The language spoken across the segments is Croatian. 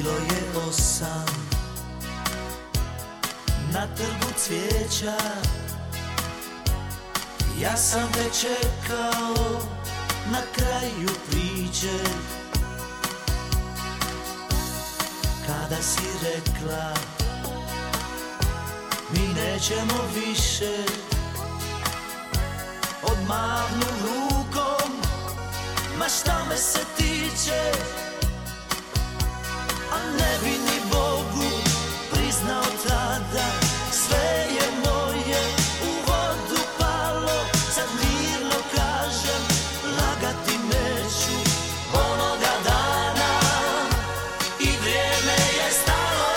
Bilo je 8 na trgu cvijeća, ja sam te čekao na kraju priče. Kada si rekla mi nećemo više, odmahnu rukom, ma šta me se tiče. A ne bi ni Bogu priznao tada, sve je moje u vodu palo. Sad mirno kažem, lagati neću onoga dana i vrijeme je stalo.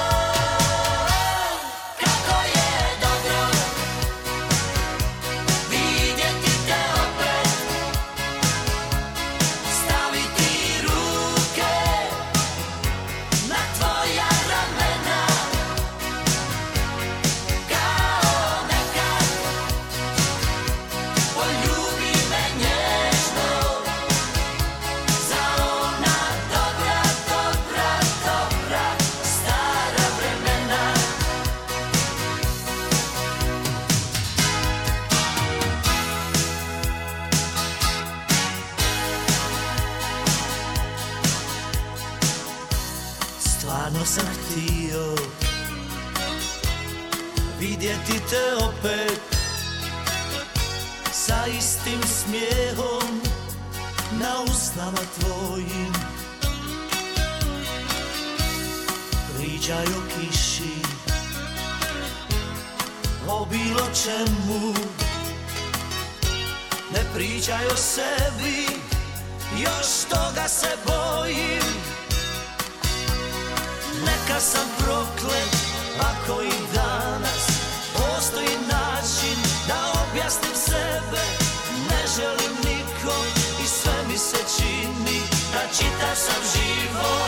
Kako je dobro vidjeti te opet, staviti ruke na tvoja ramena, kao nekad. Poljubi me nježno za ona dobra, dobra, dobra stara vremena. Stvarno sam htio vidjeti te opet, sa istim smijehom na usnama tvojim. Pričaj o kiši, o bilo čemu, ne pričaj o sebi, još toga se bojim. Neka sam proklet ako i danas postoji način da objasnim sebe. Ne želim nikom i sve mi se čini da čitav sam život